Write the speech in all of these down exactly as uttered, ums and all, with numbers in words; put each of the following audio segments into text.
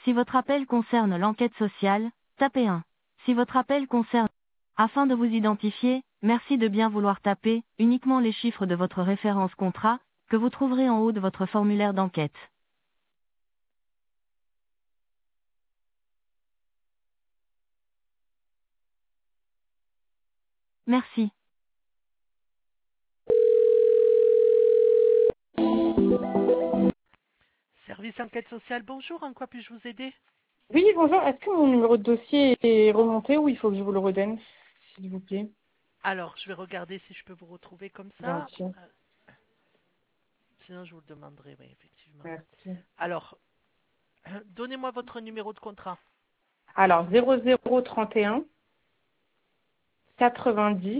Si votre appel concerne l'enquête sociale, tapez un. Si votre appel concerne... Afin de vous identifier, merci de bien vouloir taper uniquement les chiffres de votre référence contrat, que vous trouverez en haut de votre formulaire d'enquête. Merci. Service enquête sociale, bonjour, en quoi puis-je vous aider? Oui, bonjour. Est-ce que mon numéro de dossier est remonté ou il faut que je vous le redonne, s'il vous plaît? Alors, je vais regarder si je peux vous retrouver comme ça. Gentil. Euh, Sinon, je vous le demanderai, oui, effectivement. Merci. Alors, donnez-moi votre numéro de contrat. Alors, zéro zéro trente et un quatre-vingt-dix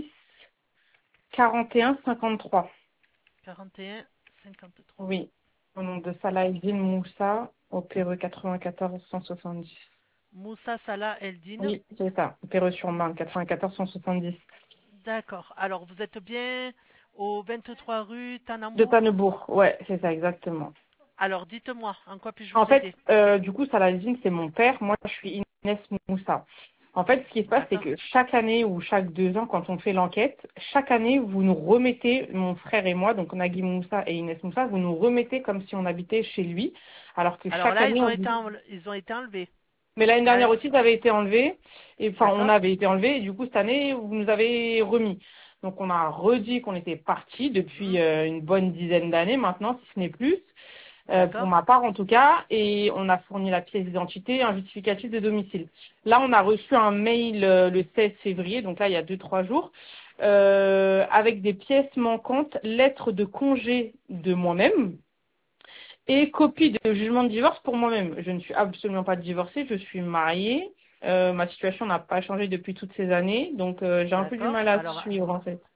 quarante et un cinquante-trois. quarante et un cinquante-trois. Oui. Au nom de Salah Eldin Moussa, au P R E quatre-vingt-quatorze cent soixante-dix. Moussa Salah Eldin. Oui, c'est ça. Au P R E sur Marne, quatre-vingt-quatorze cent soixante-dix. D'accord. Alors, vous êtes bien au vingt-trois rue De Tanambour? Panebourg. Ouais, c'est ça, exactement. Alors, dites-moi, en quoi puis-je En vous fait, aider? euh, du coup, Salah Eldin, c'est mon père. Moi, je suis Inès Moussa. En fait, ce qui se passe, c'est D'accord. que chaque année ou chaque deux ans, quand on fait l'enquête, chaque année, vous nous remettez, mon frère et moi, donc Nagui Moussa et Inès Moussa, vous nous remettez comme si on habitait chez lui, alors que Alors chaque là, année, ils ont on été, vous... enle- ils ont été enlevés. Mais l'année Là, dernière aussi, ça avait été enlevé, et enfin, on d'accord. avait été enlevé, et du coup, cette année, vous nous avez remis. Donc, on a redit qu'on était parti depuis Mhm. euh, une bonne dizaine d'années maintenant, si ce n'est plus. Euh, pour D'accord. ma part en tout cas, et on a fourni la pièce d'identité, un justificatif de domicile. Là, on a reçu un mail euh, le seize février, donc là, il y a deux, trois jours, euh, avec des pièces manquantes, lettre de congé de moi-même et copie de jugement de divorce pour moi-même. Je ne suis absolument pas divorcée, je suis mariée. Euh, ma situation n'a pas changé depuis toutes ces années, donc euh, j'ai un peu du D'accord. mal à Alors, suivre en fait.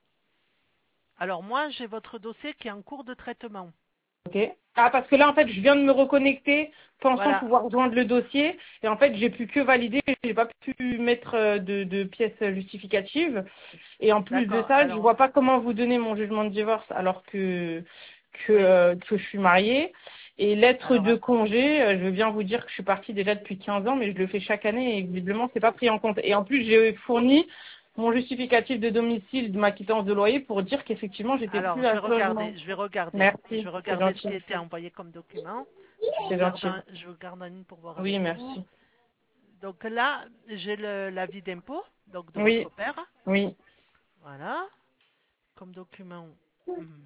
alors moi, j'ai votre dossier qui est en cours de traitement. Ok. Ah, parce que là, en fait, je viens de me reconnecter pensant Voilà. pouvoir joindre le dossier. Et en fait, j'ai pu que valider. J'ai pas pu mettre euh, de, de pièces justificatives. Et en plus de D'accord. ça, je Alors, vois pas comment vous donner mon jugement de divorce alors que que, oui. euh, que je suis mariée. Et lettre Alors, de congé, euh, je veux bien vous dire que je suis partie déjà depuis quinze ans, mais je le fais chaque année et visiblement, c'est pas pris en compte. Et en plus, j'ai fourni mon justificatif de domicile de ma quittance de loyer pour dire qu'effectivement, j'étais alors, plus je à vais ce logement. regarder. Je vais regarder. Je Merci, vais c'est regarder ce qui gentil. a été envoyé comme document. Je vous C'est garde, gentil. un- je vous garde en ligne pour voir Oui, avec vous. merci. Donc là, j'ai le- l'avis d'impôt, donc de Oui, votre père. oui. Voilà. Comme document. Hmm.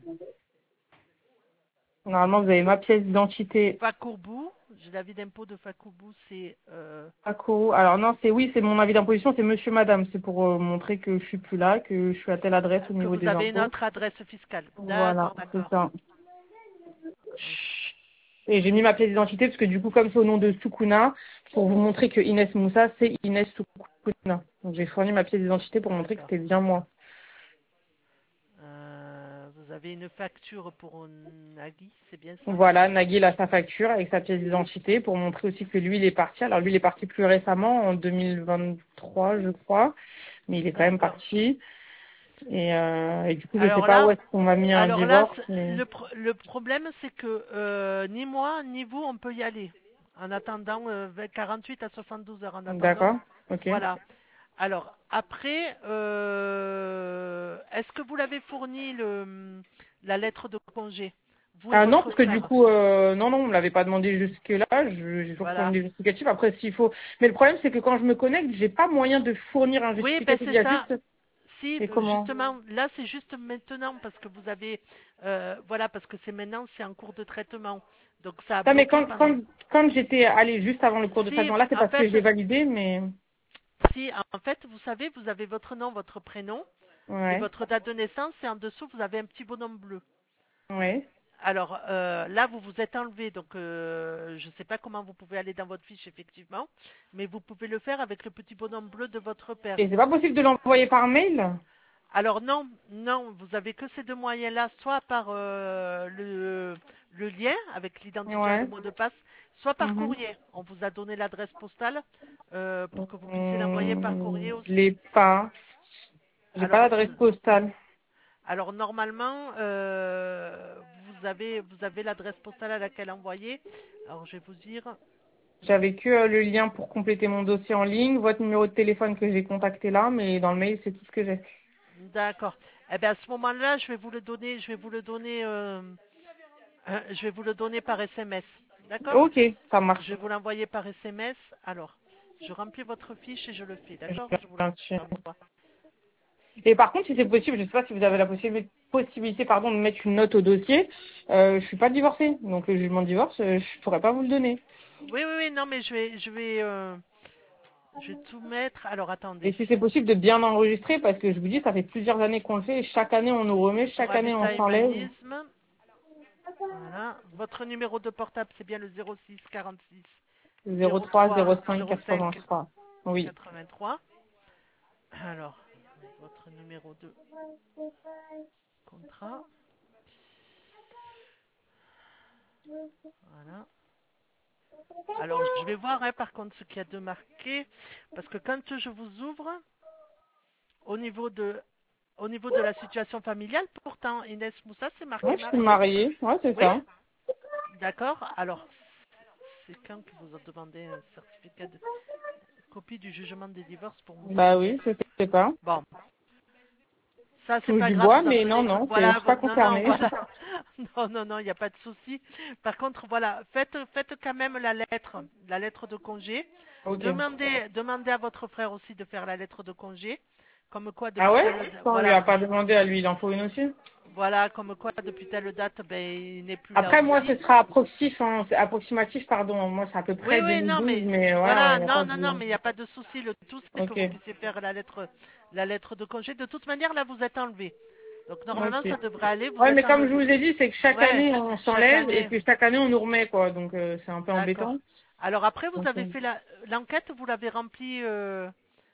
Normalement, vous avez ma pièce d'identité. Fakoubou. J'ai l'avis d'impôt de Fakoubou. C'est euh, Paco. Alors non, c'est oui, c'est mon avis d'imposition, c'est monsieur, madame. C'est pour euh, montrer que je suis plus là, que je suis à telle adresse au que niveau vous des avez une impôts. autre adresse fiscale. Voilà, D'accord, c'est d'accord. ça. Ok. Et j'ai mis ma pièce d'identité parce que du coup, comme c'est au nom de Soukouna, pour vous montrer que Inès Moussa, c'est Inès Soukouna. Donc j'ai fourni ma pièce d'identité pour montrer que D'accord. c'était bien moi. Euh, vous avez une facture pour Nagui, c'est bien ça? Voilà, Nagui a sa facture avec sa pièce d'identité pour montrer aussi que lui, il est parti. Alors lui, il est parti plus récemment, en deux mille vingt-trois, je crois, mais il est quand même D'accord. parti. Et, euh, et du coup, je sais Alors pas où là, est-ce qu'on m'a mis un alors là, divorce, c'est- mais le, pro- le problème, c'est que euh, ni moi, ni vous, on peut y aller. En attendant euh, vingt- quarante-huit à soixante-douze heures, en attendant. d'accord, ok. Voilà. Alors, après, euh, est-ce que vous l'avez fourni le, la lettre de congé, vous et Ah non, votre parce que du frère? coup, euh, non, non, on me l'avait pas demandé jusque-là. Je- J'ai toujours fourni Voilà. des justificatifs. Après, s'il faut. Mais le problème, c'est que quand je me connecte, j'ai pas moyen de fournir un Oui, ben justificatif. Il y c'est a ça. juste. Si, C'est euh, comment? justement, là c'est juste maintenant parce que vous avez, euh, voilà, parce que c'est maintenant, c'est en cours de traitement. Donc ça a Ça, mais bloqué quand, pendant. quand, quand j'étais allée juste avant le cours de Si, traitement, là, c'est en parce fait, que j'ai validé, mais si, en fait, vous savez, vous avez votre nom, votre prénom et ouais, votre date de naissance et en dessous vous avez un petit bonhomme bleu. ouais. Alors euh, là, vous vous êtes enlevé, donc euh, je ne sais pas comment vous pouvez aller dans votre fiche effectivement, mais vous pouvez le faire avec le petit bonhomme bleu de votre père. Et c'est pas possible de l'envoyer par mail? Alors non, non, vous avez que ces deux moyens-là, soit par euh, le, le lien avec l'identifiant et le Ouais. mot de passe, soit par Mhm. courrier. On vous a donné l'adresse postale euh, pour que vous puissiez l'envoyer par courrier Hum, je aussi. l'ai pas. J'ai pas Alors, l'adresse postale. alors normalement, euh, vous avez vous avez l'adresse postale à laquelle envoyer. Alors je vais vous dire. J'avais que euh, le lien pour compléter mon dossier en ligne, votre numéro de téléphone que j'ai contacté là, mais dans le mail, c'est tout ce que j'ai. D'accord. Eh bien, à ce moment-là, je vais vous le donner, je vais vous le donner, euh, euh, je vais vous le donner par S M S. D'accord? Ok, ça Je vais marche. vous l'envoyer par S M S. Alors, je remplis votre fiche et je le fais. Je D'accord? vais Je vous regarder. l'envoie. Et par contre, si c'est possible, je ne sais pas si vous avez la possibilité, possibilité pardon, de mettre une note au dossier, euh, je suis pas divorcée, donc le jugement de divorce, euh, je pourrais pas vous le donner. Oui, oui, oui. Non, mais je vais, je vais, euh, je vais tout mettre. Alors, Et attendez. si c'est possible de bien enregistrer, parce que je vous dis, ça fait plusieurs années qu'on le fait, et chaque année on nous remet, Pour chaque année on Habitat s'enlève. Humanisme. Voilà. Votre numéro de portable, c'est bien le zéro six quarante-six zéro zéro trois trois zéro cinq zéro cinq quatre-vingt-trois. Oui. quatre-vingt-trois. Alors, votre numéro de contrat. Voilà. Alors, je vais voir, hein, par contre, ce qu'il y a de marqué. Parce que quand je vous ouvre, au niveau de, au niveau de la situation familiale, pourtant, Inès Moussa, c'est Moi, marqué je suis marié. mariée. Ouais, c'est Oui? ça. D'accord. Alors, c'est quand que vous a demandé un certificat de copie du jugement des divorces pour Moussa Bah Inès? oui, je sais pas. Bon, ça, Je c'est touche pas du grave, bois, vous en mais non, prenez. non, c'est- je Voilà, suis pas vous- non, non, concernée. voilà. Non, non, non, il n'y a pas de souci. Par contre, voilà, faites, faites quand même la lettre, la lettre de congé. Ok. Demandez, demandez à votre frère aussi de faire la lettre de congé. Comme quoi, Ah depuis ouais? telle, On lui voilà, a pas demandé à lui, il en faut une aussi? voilà, comme quoi, depuis telle date, ben, il n'est plus là Après, moi, ce aussi. sera approximatif, hein, c'est approximatif, pardon. Moi, c'est à peu Oui, près oui, non, deux mille douze, mais mais voilà, il voilà, n'y a pas non, non, de... non, mais il n'y a pas de souci. Le tout, c'est que Ok, vous puissiez faire la lettre, la lettre de congé. De toute manière, là, vous êtes enlevé. Donc, normalement, ok. ça devrait aller. Vous Ouais, êtes mais comme je enlevé. vous ai dit, c'est que chaque Ouais, année, on chaque s'enlève, et année. puis chaque année, on nous remet, quoi. Donc, euh, c'est un peu D'accord. embêtant. Alors après, vous Donc, avez euh, fait la l'enquête, vous l'avez remplie, euh,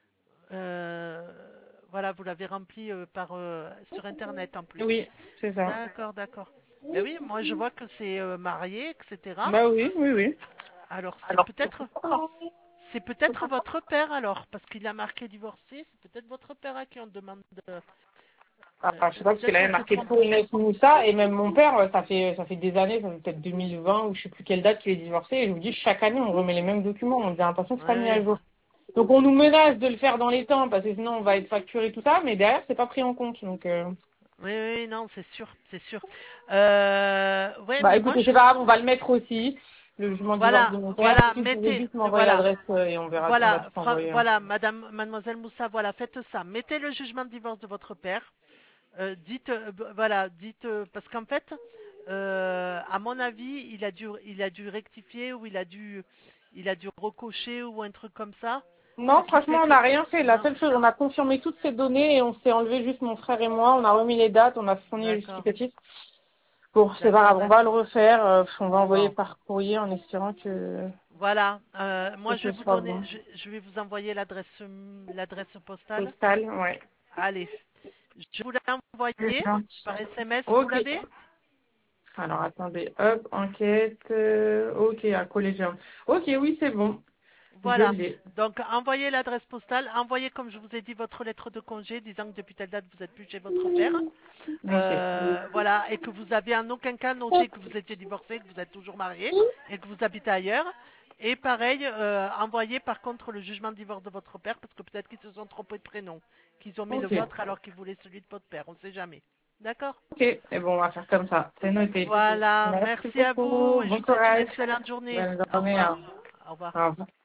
euh, voilà, vous l'avez remplie euh, par euh, sur Internet en plus. oui, c'est ça. D'accord, d'accord. Ben oui, moi je vois que c'est euh, marié, et cetera. Bah oui, oui, oui. Alors c'est peut-être c'est peut-être votre père alors, parce qu'il a marqué divorcé, c'est peut-être votre père à qui on demande de, Ah, euh, je sais pas, parce qu'il peut-être avait on se marqué trompe. pour Inès Moussa, et même mon père, euh, ça fait, ça fait des années, ça fait peut-être deux mille vingt, ou je sais plus quelle date qu'il est divorcé, et je vous dis, chaque année, on remet les mêmes documents, on dit, attention, c'est pas mis à Oui, jour. Donc, on nous menace de le faire dans les temps, parce que sinon, on va être facturé, tout ça, mais derrière, c'est pas pris en compte, donc, euh... oui, oui, oui, non, c'est sûr, c'est sûr. Euh, ouais, Bah, mais moi écoutez, c'est je pas grave, on va le mettre aussi, le jugement de divorce de voilà, mon père, voilà, si vous pouvez mettez, juste m'envoyer voilà. l'adresse, euh, et on verra, on va Voilà, tout Fra- envoyer. Hein. voilà, Madame, Mademoiselle Moussa, voilà, faites ça. Mettez le jugement de divorce de votre père. Euh, dites, euh, b- voilà, dites, euh, parce qu'en fait, euh, à mon avis, il a dû, il a dû rectifier ou il a dû, il a dû recocher ou un truc comme ça. Ce Non, qui franchement, fait on que, n'a rien fait. La non, seule chose, on a confirmé toutes ces données et on s'est enlevé juste mon frère et moi. On a remis les dates, on a fourni le d'accord, justificatif. Bon, c'est pas d'accord, grave, on va le d'accord. refaire. euh, on va envoyer Bon, par courrier en espérant que, voilà. Euh, que moi, je ce vais vous soit donner, bon. je, je vais vous envoyer l'adresse, hum, l'adresse postale. Postal, ouais. Allez, je vous l'ai C'est envoyé gentil. par S M S. Vous Ok. l'avez? Alors, attendez. Hop, enquête. euh, ok, à collégien. Ok, oui, c'est bon. Je Voilà. l'ai. Donc, envoyez l'adresse postale, envoyez, comme je vous ai dit, votre lettre de congé disant que depuis telle date, vous n'êtes plus chez votre père. Ok. Euh, voilà. Et que vous avez en aucun cas noté que vous étiez divorcé, que vous êtes toujours marié et que vous habitez ailleurs. Et pareil, euh, envoyez par contre le jugement de divorce de votre père parce que peut-être qu'ils se sont trompés de prénom, qu'ils ont mis le Ok. vôtre alors qu'ils voulaient celui de votre père. On ne sait jamais. D'accord? Ok. Et bon, on va faire comme ça. C'est noté. Voilà. Merci Merci à vous beaucoup. et je Bon vous souhaite une courage. excellente journée. Bonne Au journée. revoir. Au Au revoir. au revoir.